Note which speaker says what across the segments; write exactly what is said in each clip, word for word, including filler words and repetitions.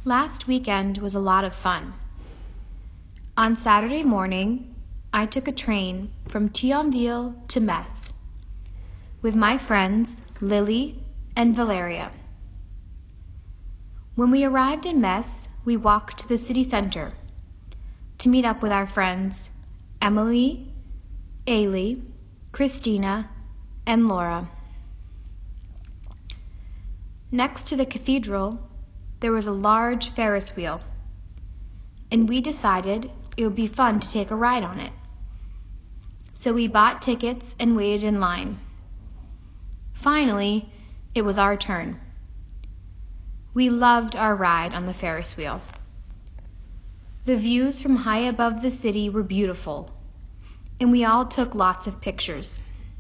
Speaker 1: Last weekend was a lot of fun. On Saturday morning, I took a train from Thionville to Metz with my friends Lily and Valeria. When we arrived in Metz, we walked to the city center to meet up with our friends Emily, Ailey, Christina, and Laura. Next to the cathedral, there was a large Ferris wheel, and we decided it would be fun to take a ride on it. So we bought tickets and waited in line. Finally, it was our turn. We loved our ride on the Ferris wheel. The views from high above the city were beautiful, and we all took lots of pictures.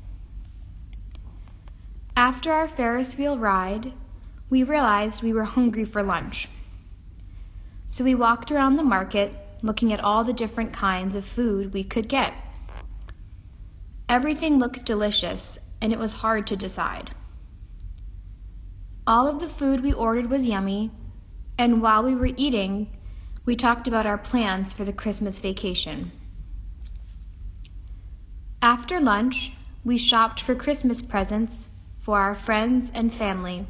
Speaker 1: After our Ferris wheel ride, we realized we were hungry for lunch. So we walked around the market looking at all the different kinds of food we could get. Everything looked delicious, and it was hard to decide. All of the food we ordered was yummy, and while we were eating, we talked about our plans for the Christmas vacation. After lunch, we shopped for Christmas presents for our friends and family.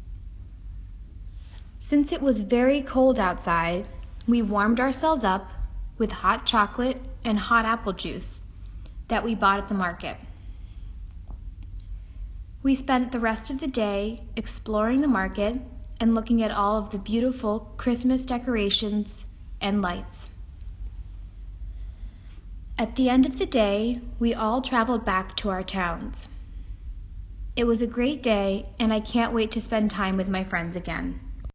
Speaker 1: Since it was very cold outside, we warmed ourselves up with hot chocolate and hot apple juice that we bought at the market. We spent the rest of the day exploring the market and looking at all of the beautiful Christmas decorations and lights. At the end of the day, we all traveled back to our towns. It was a great day, and I can't wait to spend time with my friends again.